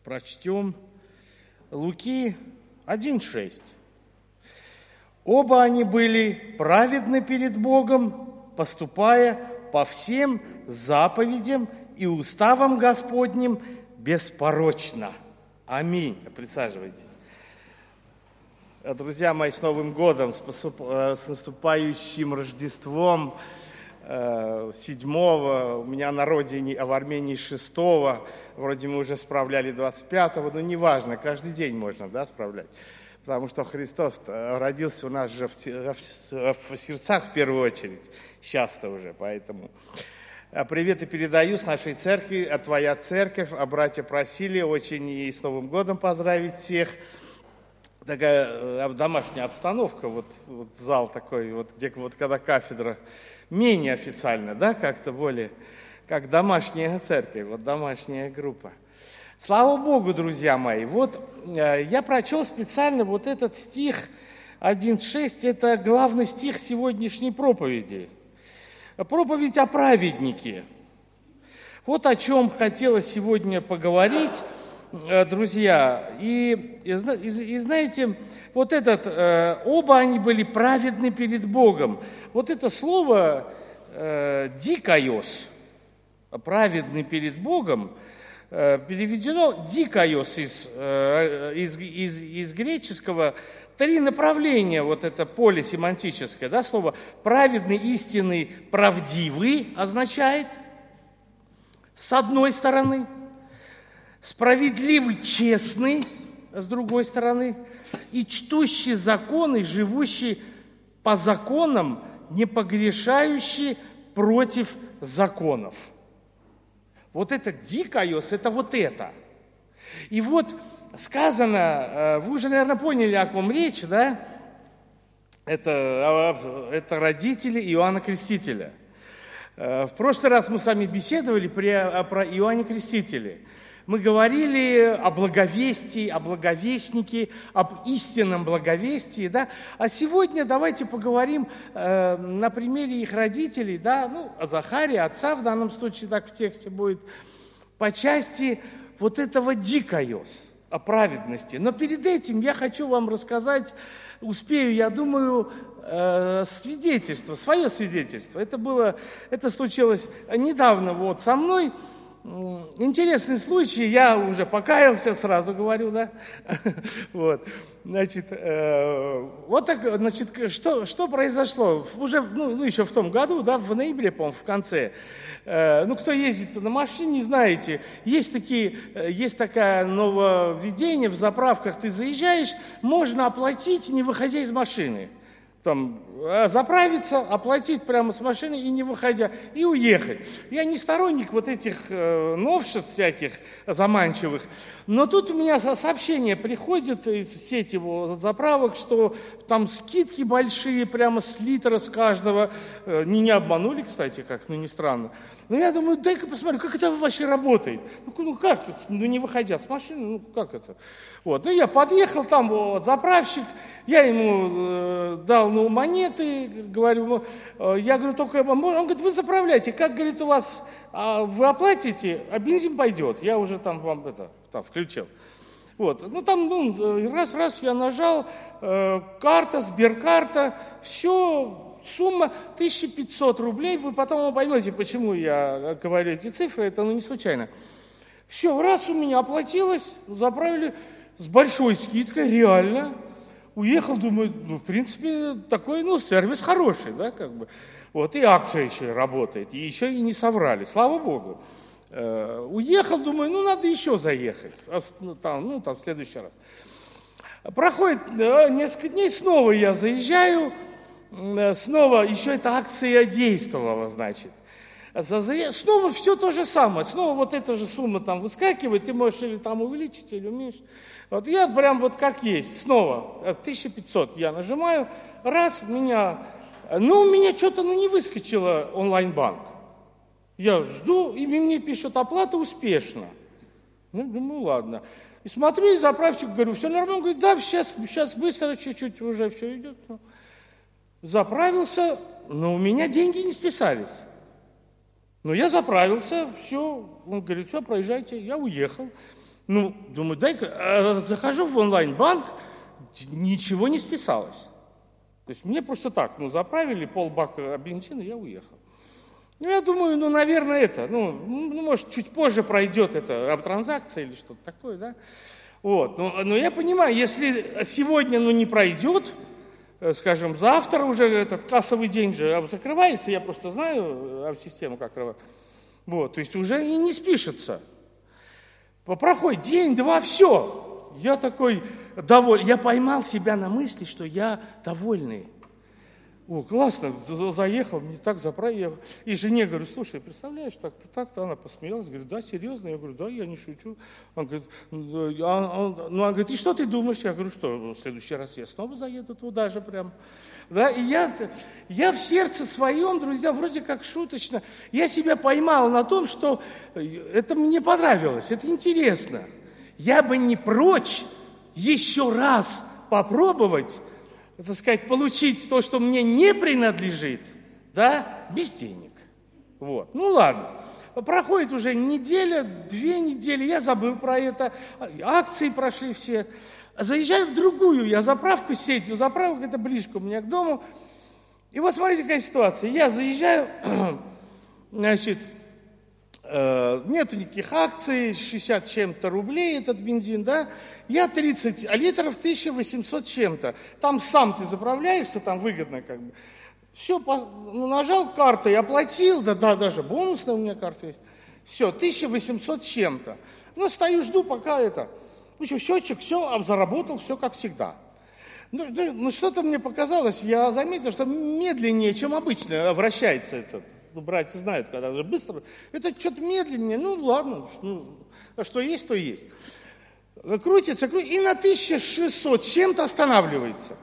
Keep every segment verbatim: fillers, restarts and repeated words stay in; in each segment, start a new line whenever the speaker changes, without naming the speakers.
прочтем Луки один шесть. «Оба они были праведны перед Богом, поступая по всем заповедям и уставам Господним беспорочно». Аминь. Присаживайтесь. Друзья мои, с Новым годом, с наступающим Рождеством. Седьмого, у меня на родине, а в Армении шестого, вроде мы уже справляли двадцать пятого, но неважно, каждый день можно, да, справлять, потому что Христос родился у нас же в, в сердцах в первую очередь, сейчас-то уже, поэтому приветы передаю с нашей церкви, а твоя церковь, а братья просили очень и с Новым годом поздравить всех. Такая домашняя обстановка, вот, вот зал такой, вот где вот когда кафедра, менее официально, да, как-то более, как домашняя церковь, вот домашняя группа. Слава Богу, друзья мои, вот э, я прочел специально вот этот стих один шесть, это главный стих сегодняшней проповеди. Проповедь о праведнике. Вот о чем хотелось сегодня поговорить, э, друзья. И, и, и знаете, вот этот, э, оба они были праведны перед Богом. Вот это слово э, «дикайос», праведный перед Богом, э, переведено «дикайос» из, э, из, из, из греческого. Три направления, вот это поле семантическое, да, слово «праведный», «истинный», «правдивый» означает, с одной стороны, «справедливый», «честный», с другой стороны, и чтущий законы, живущий по законам, не погрешающий против законов. Вот это дикайос, это вот это. И вот сказано, вы уже, наверное, поняли, о ком речь, да? Это, это родители Иоанна Крестителя. В прошлый раз мы с вами беседовали про, про Иоанна Крестителя. Мы говорили о благовестии, о благовестнике, об истинном благовестии, да. А сегодня давайте поговорим э, на примере их родителей, да, ну, о Захаре, отца в данном случае, так в тексте будет, по части вот этого дикайос, о праведности. Но перед этим я хочу вам рассказать, успею, я думаю, э, свидетельство, свое свидетельство. Это было, это случилось недавно вот со мной. Интересный случай, я уже покаялся, сразу говорю, да, вот, значит, э, вот так, значит, что, что произошло, уже, ну, ну, еще в том году, да, в ноябре, по-моему, в конце, э, ну, кто ездит на машине, знаете, есть такие, есть такое нововведение, в заправках ты заезжаешь, можно оплатить, не выходя из машины. Там, заправиться, оплатить прямо с машины и не выходя, и уехать. Я не сторонник вот этих э, новшеств всяких заманчивых, но тут у меня сообщение приходит из сети вот, заправок, что там скидки большие, прямо с литра с каждого. Э, не, не обманули, кстати, как, ну не странно. Но я думаю, дай-ка посмотрю, как это вообще работает. Ну, ну как, ну не выходя с машины, ну как это? Вот, ну я подъехал, там вот, заправщик, я ему э, дал ну, монеты, говорю, э, я говорю, только, он говорит, вы заправляйте, как, говорит, у вас, э, вы оплатите, а бензин пойдет. Я уже там вам это, там включил. Вот, ну там, ну, раз-раз я нажал, э, карта, Сберкарта, все. Сумма тысяча пятьсот рублей, вы потом поймете, почему я говорю эти цифры, это ну, не случайно. Все, раз у меня оплатилось, заправили с большой скидкой, реально. Уехал, думаю, ну, в принципе, такой, ну, сервис хороший, да, как бы. Вот, и акция еще работает, и еще и не соврали, слава Богу. Э, уехал, думаю, ну, надо еще заехать, ну, там, ну, там, в следующий раз. Проходит э, несколько дней, снова я заезжаю, снова еще эта акция действовала, значит. Снова все то же самое. Снова вот эта же сумма там выскакивает, ты можешь или там увеличить, или уменьшить. Вот я прям вот как есть. Снова тысяча пятьсот я нажимаю, раз, меня... Ну, у меня что-то ну, не выскочило онлайн-банк. Я жду, и мне пишут, оплата успешна. Ну, думаю, ладно. И смотрю, и заправщик, говорю, все нормально? Он говорит, да, сейчас, сейчас быстро, чуть-чуть уже все идет. Заправился, но у меня деньги не списались. Но я заправился, все, он говорит, все, проезжайте, я уехал. Ну, думаю, дай-ка, захожу в онлайн-банк, ничего не списалось. То есть мне просто так, ну, заправили полбака бензина, я уехал. Ну, я думаю, ну, наверное, это, ну, ну, может, чуть позже пройдет эта транзакция или что-то такое, да. Вот, но, но я понимаю, если сегодня, ну, не пройдет, скажем, завтра уже этот кассовый день же закрывается, я просто знаю систему, как работает. Вот, то есть уже и не спишется. Проходит день, два, все. Я такой довольный. Я поймал себя на мысли, что я довольный. О, классно, заехал, мне так заправил. И жене говорю, слушай, представляешь, так-то, так-то. Она посмеялась, говорит, да, серьезно? Я говорю, да, я не шучу. Он говорит, а, он, ну, она говорит, и что ты думаешь? Я говорю, что в следующий раз я снова заеду туда же прям. Да, и я, я в сердце своем, друзья, вроде как шуточно, я себя поймал на том, что это мне понравилось, это интересно. Я бы не прочь еще раз попробовать, так сказать, получить то, что мне не принадлежит, да, без денег. Вот. Ну ладно. Проходит уже неделя, две недели, я забыл про это, акции прошли все. Заезжаю в другую, я заправку сетью, заправка это близко у меня к дому. И вот смотрите, какая ситуация. Я заезжаю, значит, э, нету никаких акций, шестьдесят чем-то рублей этот бензин, да. Я тридцать литров, тысяча восемьсот чем-то. Там сам ты заправляешься, там выгодно как бы. Все, ну, нажал картой, оплатил, да, да, даже бонусная у меня карта есть. Все, тысяча восемьсот чем-то. Ну, стою, жду, пока это... Ну что, счетчик, все, заработал, все как всегда. Ну, ну, что-то мне показалось, я заметил, что медленнее, чем обычно вращается этот. Ну, братья знают, когда же быстро. Это что-то медленнее, ну ладно, ну, что есть, то есть. Крутится, крутится, и на тысяча шестьсот чем-то останавливается.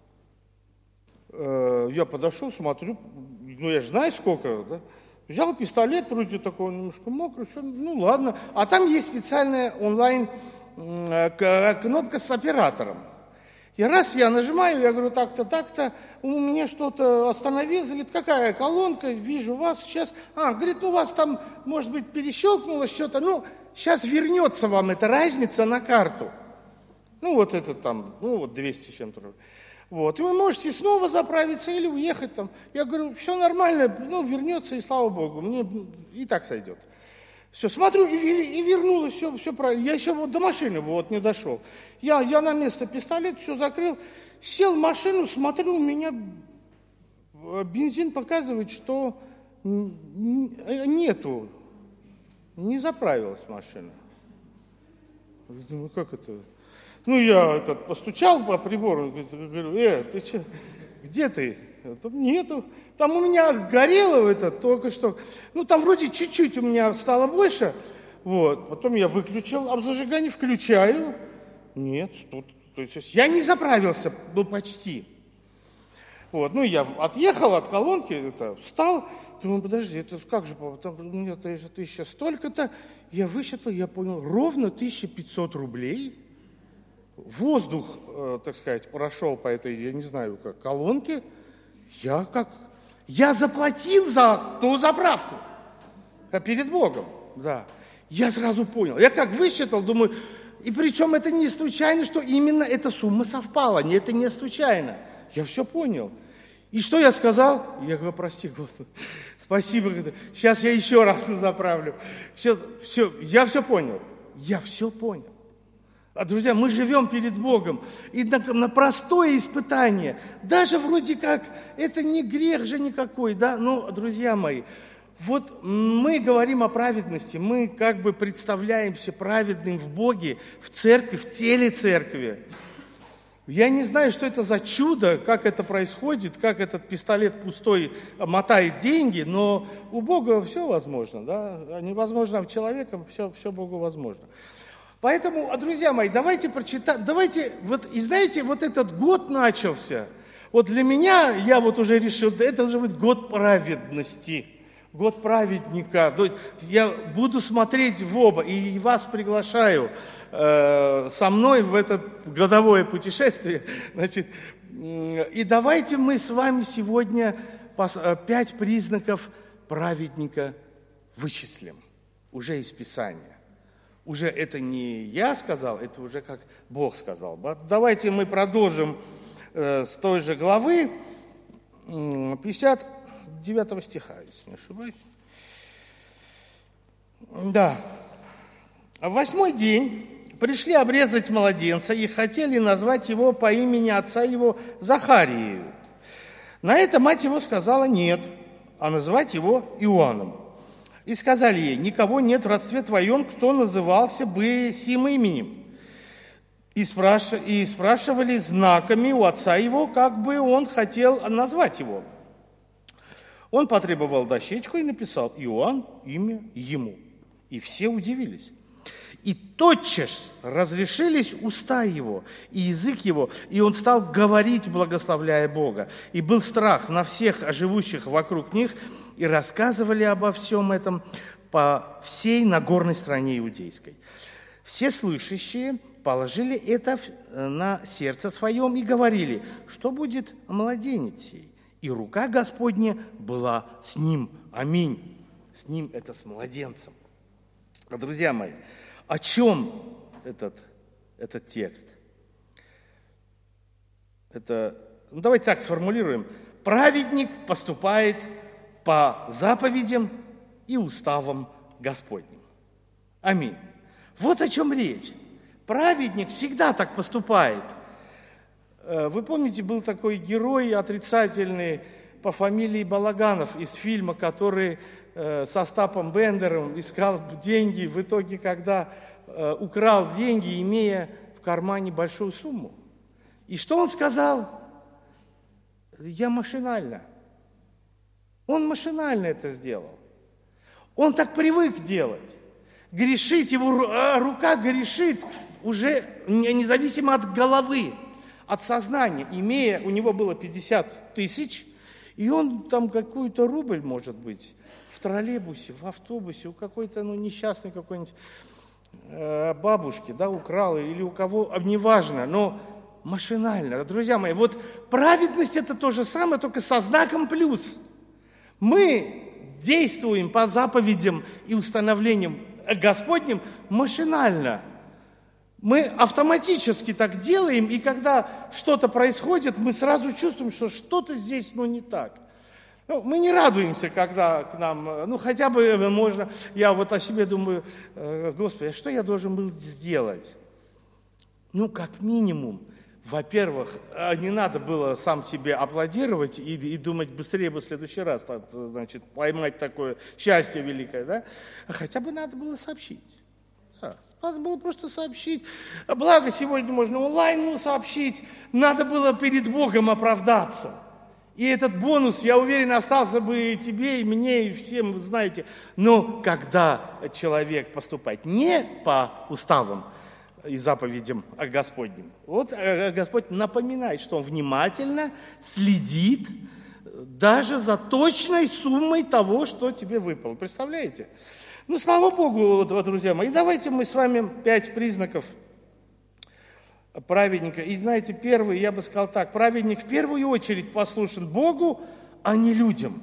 Я подошел, смотрю, ну я же знаю сколько, да? Взял пистолет, вроде такой немножко мокрый, все, ну ладно. А там есть специальная онлайн кнопка с оператором. И раз я нажимаю, я говорю, так-то, так-то, у меня что-то остановилось, говорит, какая колонка, вижу вас сейчас. А, говорит, ну у вас там, может быть, перещелкнулось что-то, ну, сейчас вернется вам эта разница на карту. Ну, вот это там, ну, вот двести с чем-то рублей. Вот, и вы можете снова заправиться или уехать там. Я говорю, все нормально, ну, вернется, и слава богу, мне и так сойдет. Все, смотрю, и, и вернулось, все, все правильно. Я еще вот до машины вот не дошел. Я, я на место пистолет, все закрыл, сел в машину, смотрю, у меня бензин показывает, что нету, не заправилась машина. Я думаю, как это? Ну, я этот, постучал по прибору, говорю, э, ты что, где ты? Там нету. Там у меня горело это только что. Ну, там вроде чуть-чуть у меня стало больше. Вот. Потом я выключил, а в зажигании включаю. Нет, тут. То есть я не заправился, ну, почти. Вот. Ну, я отъехал от колонки, это, встал. Думаю, подожди, это как же, там, у меня тысяча столько-то. Я высчитал, я понял, ровно тысяча пятьсот рублей. Воздух, э, так сказать, прошел по этой, я не знаю, как, колонке. Я как... Я заплатил за ту заправку. Перед Богом, да. Я сразу понял. Я как высчитал, думаю... И причем это не случайно, что именно эта сумма совпала. Нет, это не случайно. Я все понял. И что я сказал? Я говорю, прости, Господи, спасибо. Сейчас я еще раз заправлю. Сейчас, все, я все понял. Я все понял. А, друзья, мы живем перед Богом, и на, на простое испытание, даже вроде как, это не грех же никакой, да, но, друзья мои, вот мы говорим о праведности, мы как бы представляемся праведным в Боге, в церкви, в теле церкви. Я не знаю, что это за чудо, как это происходит, как этот пистолет пустой мотает деньги, но у Бога все возможно, да, невозможно человеком, все, все Богу возможно. Поэтому, друзья мои, давайте прочитаем, давайте, вот, и знаете, вот этот год начался, вот для меня, я вот уже решил, это должен быть год праведности, год праведника. Я буду смотреть в оба, и вас приглашаю э, со мной в это годовое путешествие, значит, и давайте мы с вами сегодня пять признаков праведника вычислим, уже из Писания. Уже это не я сказал, это уже как Бог сказал. Давайте мы продолжим э, с той же главы, пятьдесят девятого стиха, если не ошибаюсь. Да. В восьмой день пришли обрезать младенца и хотели назвать его по имени отца его Захарию. На это мать его сказала нет, а называть его Иоанном. И сказали ей: никого нет в родстве твоем, кто назывался бы сим именем. И, спраш... и спрашивали знаками у отца его, как бы он хотел назвать его. Он потребовал дощечку и написал: Иоанн, имя ему. И все удивились. И тотчас разрешились уста его и язык его, и он стал говорить, благословляя Бога. И был страх на всех живущих вокруг них, и рассказывали обо всем этом по всей Нагорной стране иудейской. Все слышащие положили это на сердце своем и говорили: что будет младенец сей? И рука Господня была с ним. Аминь. С ним — это с младенцем. Друзья мои, о чем этот, этот текст? Это, ну, давайте так сформулируем. Праведник поступает по заповедям и уставам Господним. Аминь. Вот о чем речь. Праведник всегда так поступает. Вы помните, был такой герой отрицательный по фамилии Балаганов из фильма, который с Остапом Бендером искал деньги, в итоге, когда украл деньги, имея в кармане большую сумму. И что он сказал? Я машинально. Он машинально это сделал. Он так привык делать. Грешить, его рука грешит уже независимо от головы, от сознания. Имея, у него было пятьдесят тысяч, и он там какой-то рубль, может быть, в троллейбусе, в автобусе, у какой-то, ну, несчастной какой-нибудь э, бабушки, да, украл, или у кого, неважно, но машинально. Друзья мои, вот праведность — это то же самое, только со знаком плюс. Мы действуем по заповедям и установлениям Господним машинально. Мы автоматически так делаем, и когда что-то происходит, мы сразу чувствуем, что что-то здесь, ну, не так. Ну, мы не радуемся, когда к нам, ну, хотя бы можно, я вот о себе думаю: Господи, а что я должен был сделать? Ну, как минимум, во-первых, не надо было сам себе аплодировать и, и думать, быстрее бы в следующий раз, значит, поймать такое счастье великое, да? Хотя бы надо было сообщить. Да. Надо было просто сообщить. Благо, сегодня можно онлайн, ну, сообщить. Надо было перед Богом оправдаться. И этот бонус, я уверен, остался бы и тебе, и мне, и всем, вы знаете. Но когда человек поступает не по уставам и заповедям Господним, вот Господь напоминает, что Он внимательно следит даже за точной суммой того, что тебе выпало. Представляете? Ну, слава Богу, друзья мои. Давайте мы с вами пять признаков праведника. И знаете, первый, я бы сказал так: праведник в первую очередь послушен Богу, а не людям.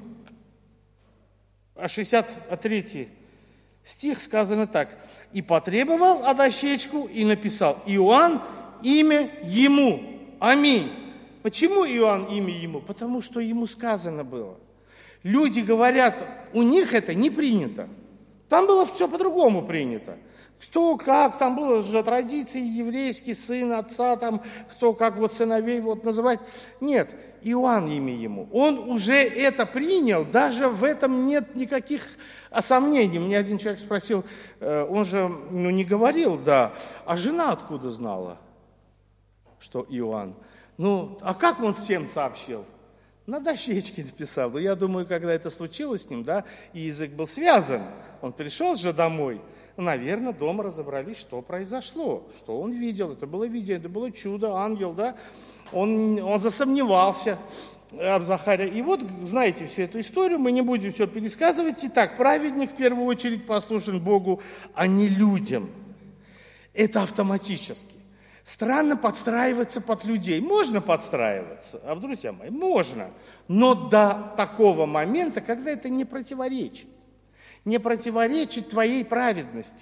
А шестьдесят третий стих сказано так: «И потребовал дощечку и написал: Иоанн, имя ему». Аминь. Почему Иоанн имя ему? Потому что ему сказано было. Люди говорят, у них это не принято. Там было все по-другому принято. Кто как, там было же традиции еврейские, сын отца, там, кто как вот сыновей вот называть. Нет, Иоанн имя ему. Он уже это принял, даже в этом нет никаких сомнений. Мне один человек спросил, он же ну, не говорил, да, а жена откуда знала, что Иоанн? Ну, а как он всем сообщил? На дощечке написал. Но я думаю, когда это случилось с ним, да, и язык был связан, он пришел же домой, наверное, дома разобрались, что произошло, что он видел. Это было видение, это было чудо, ангел, да. Он, он засомневался об Захаре. И вот, знаете всю эту историю, мы не будем все пересказывать. Итак, праведник в первую очередь послушен Богу, а не людям. Это автоматически. Странно подстраиваться под людей. Можно подстраиваться, а, друзья мои, можно. Но до такого момента, когда это не противоречит. Не противоречит твоей праведности.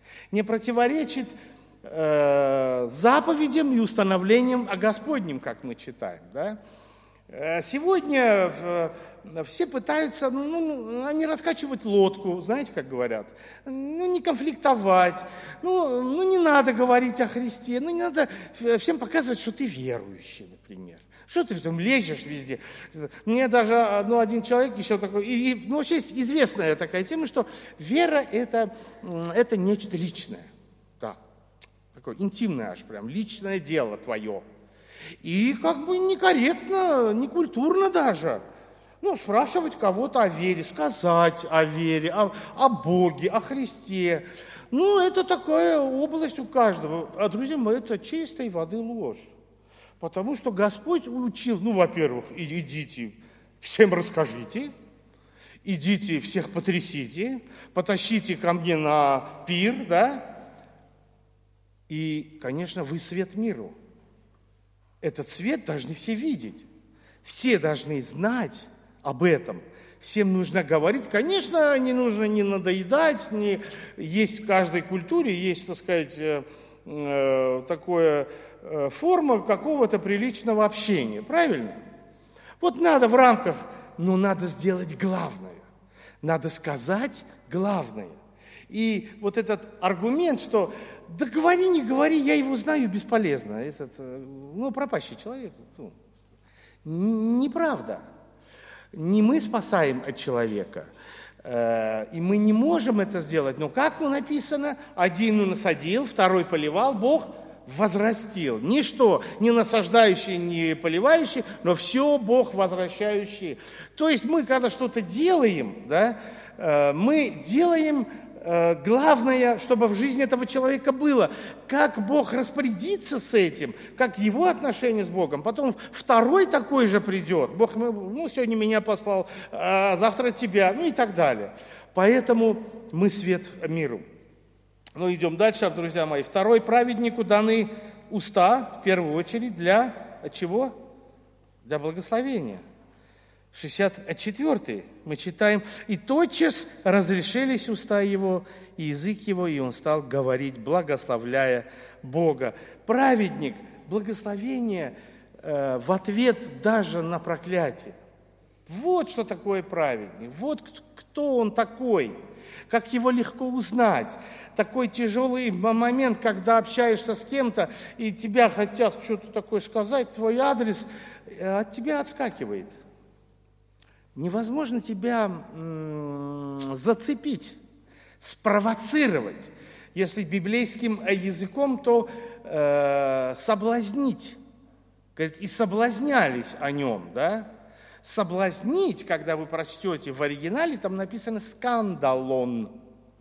не противоречит э, заповедям и установлениям о Господнем, как мы читаем. Да? Сегодня э, все пытаются, ну, они раскачивать лодку, знаете, как говорят, ну, не конфликтовать, ну, ну, не надо говорить о Христе, ну, не надо всем показывать, что ты верующий, например. Что ты там лезешь везде? Мне даже ну, один человек еще такой, и, и, ну, вообще известная такая тема, что вера это, это нечто личное, да, такое интимное аж прям, личное дело твое. И как бы некорректно, некультурно даже, ну, спрашивать кого-то о вере, сказать о вере, о, о Боге, о Христе. Ну, это такая область у каждого. А, друзья мои, это чистой воды ложь. Потому что Господь учил, ну, во-первых, идите, всем расскажите, идите, всех потрясите, потащите ко мне на пир, да, и, конечно, вы свет миру. Этот свет должны все видеть, все должны знать об этом, всем нужно говорить. Конечно, не нужно не надоедать, не есть в каждой культуре, есть, так сказать, э, э, такое... форма какого-то приличного общения, правильно? Вот надо в рамках, но надо сделать главное, надо сказать главное. И вот этот аргумент, что да говори, не говори, я его знаю, бесполезно, этот, ну, пропащий человек, ну, неправда. Не мы спасаем от человека, и мы не можем это сделать, но как ну, написано, один насадил, второй поливал, Бог возрастил. Ничто, не насаждающий, не поливающий, но все Бог возвращающий. То есть мы, когда что-то делаем, да, мы делаем главное, чтобы в жизни этого человека было. Как Бог распорядится с этим, как его отношения с Богом. Потом второй такой же придет. Бог, ну, сегодня меня послал, а завтра тебя, ну и так далее. Поэтому мы свет миру. Ну, идем дальше, друзья мои. Второй праведнику даны уста, в первую очередь, для чего? Для благословения. шестьдесят четвёртый мы читаем. «И тотчас разрешились уста его, и язык его, и он стал говорить, благословляя Бога». Праведник, благословение э, в ответ даже на проклятие. Вот что такое праведник, вот кто он такой. Как его легко узнать. Такой тяжелый момент, когда общаешься с кем-то, и тебя хотят что-то такое сказать, твой адрес от тебя отскакивает. Невозможно тебя м- зацепить, спровоцировать. Если библейским языком, то э, соблазнить. Говорит, и соблазнялись о нем, да? Соблазнить, когда вы прочтете в оригинале, там написано «скандалон».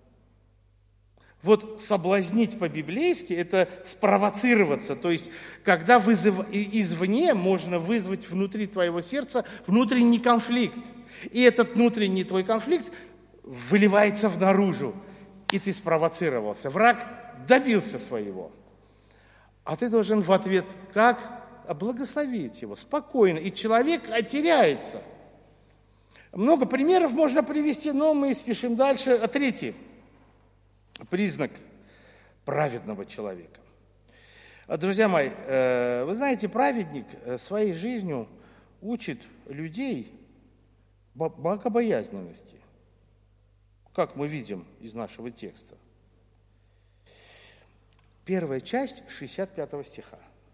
Вот соблазнить по-библейски – это спровоцироваться. То есть, когда вызыв... извне можно вызвать внутри твоего сердца внутренний конфликт. И этот внутренний твой конфликт выливается наружу. И ты спровоцировался. Враг добился своего. А ты должен в ответ как? Благословить его спокойно, и человек теряется. Много примеров можно привести, но мы спешим дальше. А третий признак праведного человека. Друзья мои, вы знаете, праведник своей жизнью учит людей богобоязненности, как мы видим из нашего текста. Первая часть шестьдесят пятого стиха.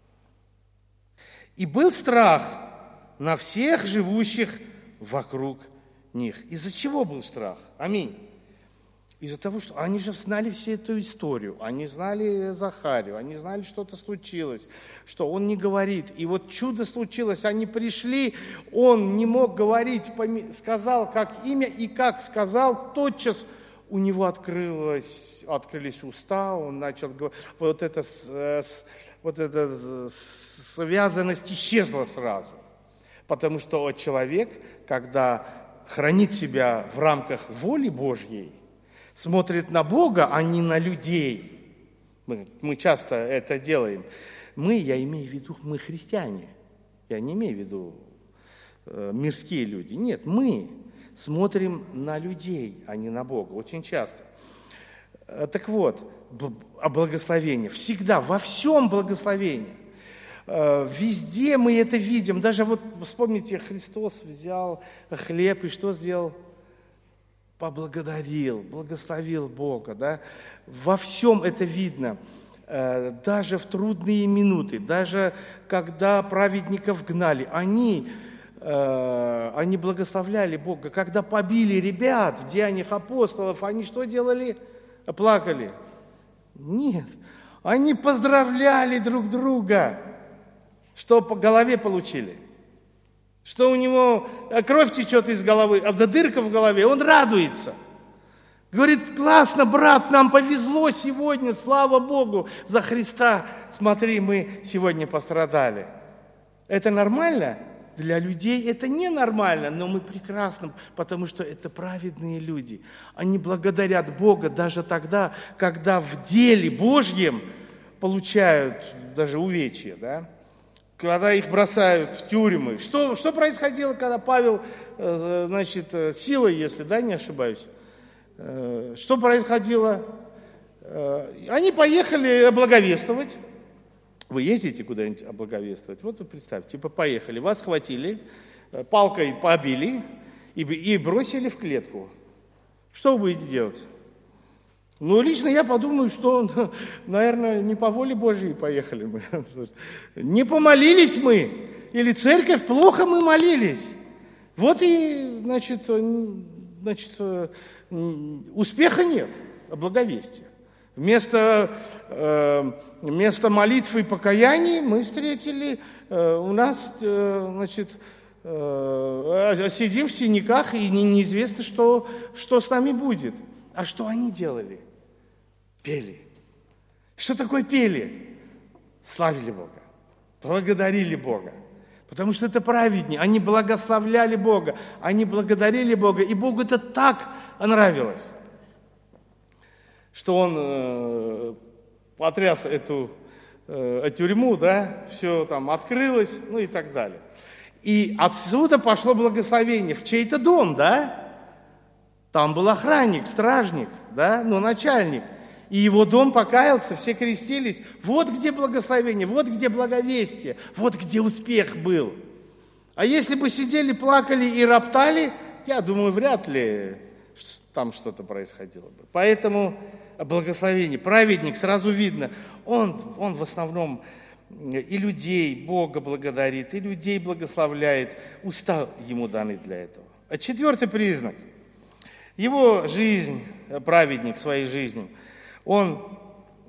«И был страх на всех живущих вокруг них». Из-за чего был страх? Аминь. Из-за того, что они же знали всю эту историю, они знали Захарию, они знали, что-то случилось, что он не говорит. И вот чудо случилось, они пришли, он не мог говорить, сказал, как имя, и как сказал, тотчас у него открылось, открылись уста, он начал говорить, вот это... вот эта связанность исчезла сразу. Потому что человек, когда хранит себя в рамках воли Божьей, смотрит на Бога, а не на людей. Мы, мы часто это делаем. Мы, я имею в виду, мы христиане. Я не имею в виду э, мирские люди. Нет, мы смотрим на людей, а не на Бога. Очень часто. Так вот, о благословении. Всегда, во всем благословении. Везде мы это видим. Даже вот вспомните, Христос взял хлеб и что сделал? Поблагодарил, благословил Бога. Да? Во всем это видно. Даже в трудные минуты, даже когда праведников гнали, они, они благословляли Бога. Когда побили ребят в деяниях апостолов, они что делали? Плакали? Нет. Они поздравляли друг друга. Что по голове получили? Что у него кровь течет из головы, а да дырка в голове, он радуется. Говорит, классно, брат, нам повезло сегодня, слава Богу, за Христа. Смотри, мы сегодня пострадали. Это нормально? Для людей это ненормально, но мы прекрасно, потому что это праведные люди. Они благодарят Бога даже тогда, когда в деле Божьем получают даже увечья, да? Когда их бросают в тюрьмы. Что, что происходило, когда Павел, значит, силой, если, да, не ошибаюсь, что происходило? Они поехали благовествовать. Вы ездите куда-нибудь облаговествовать? Вот вы представьте, типа поехали, вас схватили, палкой побили и, и бросили в клетку. Что вы будете делать? Ну, лично я подумаю, что, наверное, не по воле Божьей поехали мы. Не помолились мы, или церковь, плохо мы молились. Вот и, значит, значит успеха нет, благовестия. Вместо, э, вместо молитвы и покаяния мы встретили, э, у нас, э, значит, э, сидим в синяках, и не, неизвестно, что, что с нами будет. А что они делали? Пели. Что такое пели? Славили Бога, благодарили Бога. Потому что это праведнее. Они благословляли Бога, они благодарили Бога, и Богу это так нравилось, что он э, потряс эту э, тюрьму, да, все там открылось, ну и так далее. И отсюда пошло благословение в чей-то дом, да? Там был охранник, стражник, да, ну начальник. И его дом покаялся, все крестились. Вот где благословение, вот где благовестие, вот где успех был. А если бы сидели, плакали и роптали, я думаю, вряд ли там что-то происходило бы. Поэтому благословение, праведник, сразу видно, он, он в основном и людей Бога благодарит, и людей благословляет, уста ему даны для этого. А четвертый признак, его жизнь, праведник своей жизнью, он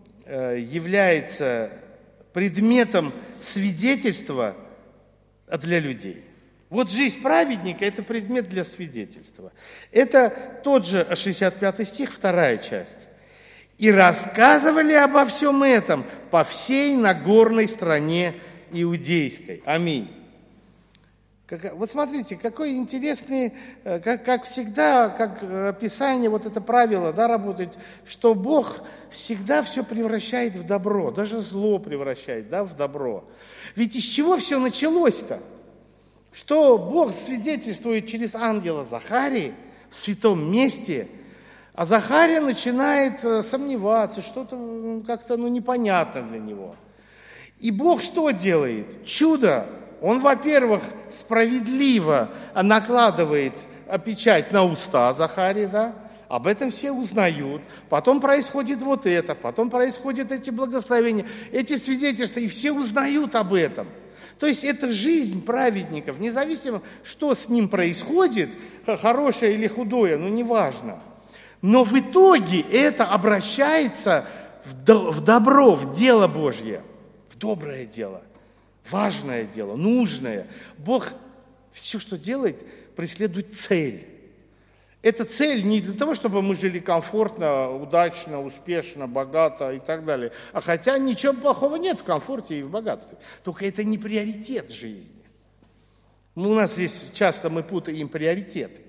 является предметом свидетельства для людей. Вот жизнь праведника – это предмет для свидетельства. Это тот же шестьдесят пятый стих, вторая часть. «И рассказывали обо всем этом по всей Нагорной стране иудейской». Аминь. Как, вот смотрите, какой интересный, как, как всегда, как Писание, вот это правило, да, работает, что Бог всегда все превращает в добро, даже зло превращает, да, в добро. Ведь из чего все началось-то? Что Бог свидетельствует через ангела Захарии в святом месте, а Захария начинает сомневаться, что-то как-то ну, непонятно для него. И Бог что делает? Чудо! Он, во-первых, справедливо накладывает печать на уста Захарии, да? Об этом все узнают. Потом происходит вот это, потом происходят эти благословения, эти свидетельства, и все узнают об этом. То есть это жизнь праведников, независимо, что с ним происходит, хорошее или худое, ну неважно. Но в итоге это обращается в добро, в дело Божье, в доброе дело. Важное дело, нужное. Бог все, что делает, преследует цель. Эта цель не для того, чтобы мы жили комфортно, удачно, успешно, богато и так далее. А хотя ничего плохого нет в комфорте и в богатстве. Только это не приоритет жизни. У нас здесь часто мы путаем приоритеты.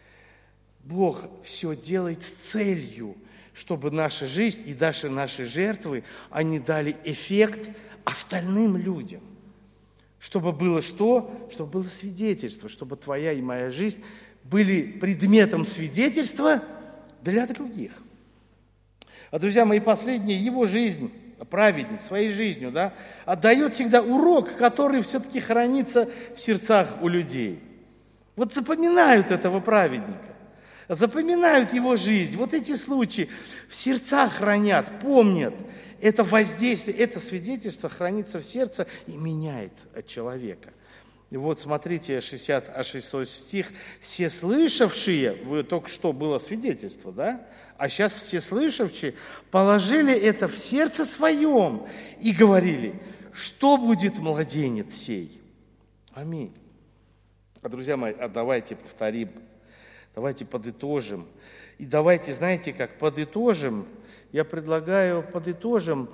Бог все делает с целью, чтобы наша жизнь и даже наши жертвы, они дали эффект остальным людям. Чтобы было что? Чтобы было свидетельство, чтобы твоя и моя жизнь были предметом свидетельства для других. А, друзья мои, последняя его жизнь, праведник своей жизнью, да, отдает всегда урок, который все-таки хранится в сердцах у людей. Вот запоминают этого праведника, запоминают его жизнь. Вот эти случаи в сердцах хранят, помнят. Это воздействие, это свидетельство хранится в сердце и меняет человека. И вот смотрите, шестьдесят шестой стих. «Все слышавшие», вы только что было свидетельство, да? А сейчас все слышавшие положили это в сердце своем и говорили, что будет младенец сей. Аминь. А, друзья мои, а давайте повторим, давайте подытожим. И давайте, знаете как, подытожим, я предлагаю подытожим,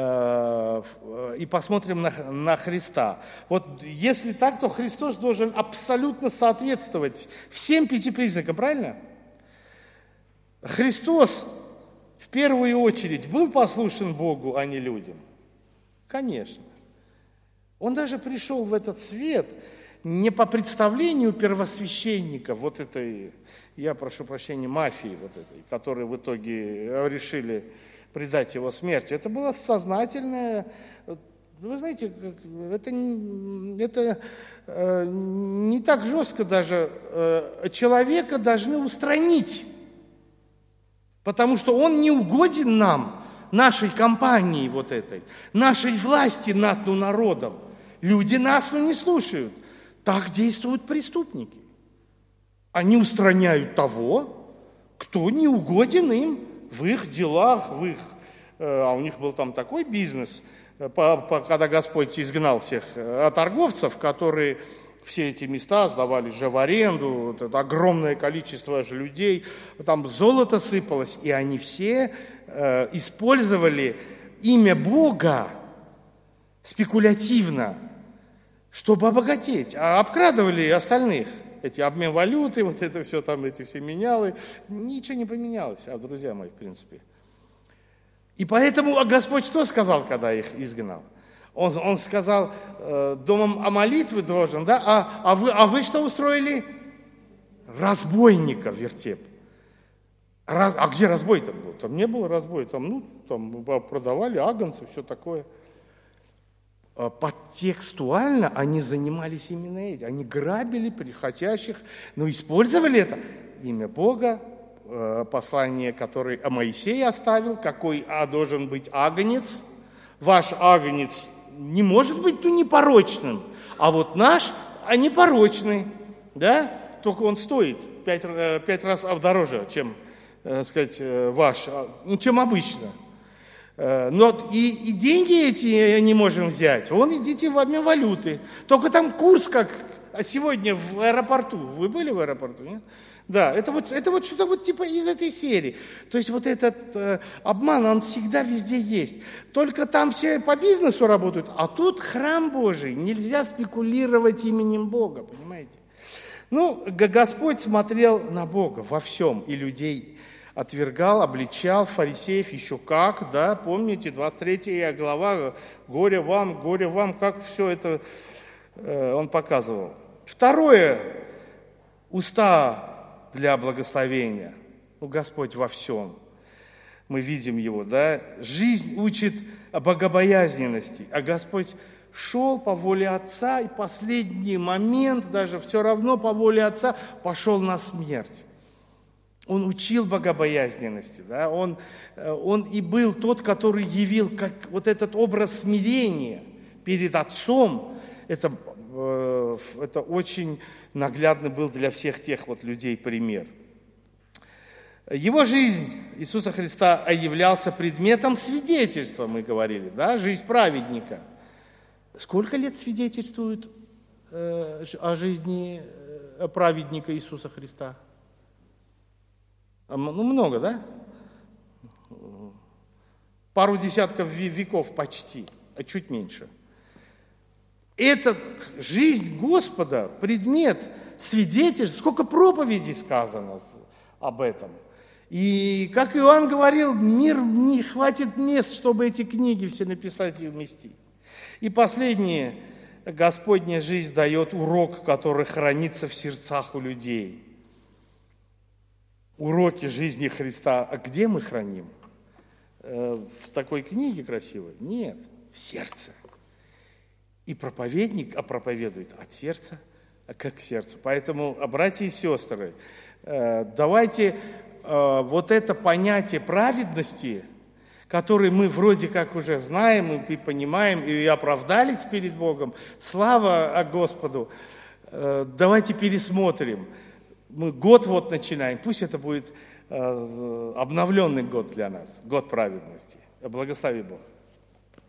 и посмотрим на, на Христа. Вот если так, то Христос должен абсолютно соответствовать всем пяти признакам, правильно? Христос в первую очередь был послушен Богу, а не людям? Конечно. Он даже пришел в этот свет не по представлению первосвященников, вот этой, я прошу прощения, мафии вот этой, которые в итоге решили предать его смерти. Это было сознательное, вы знаете, это, это э, не так жестко даже. Э, человека должны устранить, потому что он не угоден нам, нашей компании вот этой, нашей власти над народом. Люди нас ну, не слушают. Так действуют преступники. Они устраняют того, кто не угоден им в их делах, в их, а у них был там такой бизнес, когда Господь изгнал всех торговцев, которые все эти места сдавали же в аренду, вот это огромное количество же людей, там золото сыпалось, и они все э, использовали имя Бога спекулятивно, чтобы обогатеть, а обкрадывали остальных. Эти обмен валюты, вот это все там, эти все менялы, ничего не поменялось, а, друзья мои, в принципе. И поэтому Господь что сказал, когда их изгнал? Он, он сказал, э, домом о молитве должен, да, а, а, вы, а вы что устроили? Разбойников вертеп. Раз, а где разбой-то был? Там не было разбоя, там, ну, там продавали агнцы, все такое. Подтекстуально они занимались именно этим. Они грабили приходящих, но использовали это имя Бога, послание, которое Моисей оставил, какой а, должен быть агнец. Ваш агнец не может быть ну, непорочным, а вот наш а непорочный, да? Только он стоит пять, пять раз дороже, чем, так сказать, ваш, ну, чем обычно. Но и, и деньги эти не можем взять. Вон идите в обмен валюты. Только там курс, как сегодня в аэропорту. Вы были в аэропорту, нет? Да, это вот, это вот что-то вот типа из этой серии. То есть вот этот э, обман, он всегда везде есть. Только там все по бизнесу работают, а тут храм Божий. Нельзя спекулировать именем Бога, понимаете? Ну, Господь смотрел на Бога во всем и людей отвергал, обличал фарисеев еще как, да, помните, двадцать третья глава, горе вам, горе вам, как все это э, он показывал. Второе, уста для благословения. Ну, Господь во всем. Мы видим его, да. Жизнь учит о богобоязненности, а Господь шел по воле Отца, и последний момент, даже все равно по воле Отца, пошел на смерть. Он учил богобоязненности, да? он, он и был тот, который явил как вот этот образ смирения перед Отцом. Это, это очень наглядно был для всех тех вот людей пример. Его жизнь Иисуса Христа являлся предметом свидетельства, мы говорили, да? Жизнь праведника. Сколько лет свидетельствуют э, о жизни праведника Иисуса Христа? Ну, много, да? Пару десятков веков почти, а чуть меньше. Это жизнь Господа, предмет свидетельств, сколько проповедей сказано об этом. И, как Иоанн говорил, мир не хватит мест, чтобы эти книги все написать и вместить. И последнее, Господня жизнь дает урок, который хранится в сердцах у людей. Уроки жизни Христа. А где мы храним? в такой книге красивой. Нет, в сердце. И проповедник а проповедует от сердца, а как к сердцу. Поэтому, братья и сестры, давайте вот это понятие праведности, которое мы вроде как уже знаем и понимаем, и оправдались перед Богом, слава Господу, давайте пересмотрим. Мы год вот начинаем, пусть это будет обновленный год для нас, год праведности. Благослови Бог.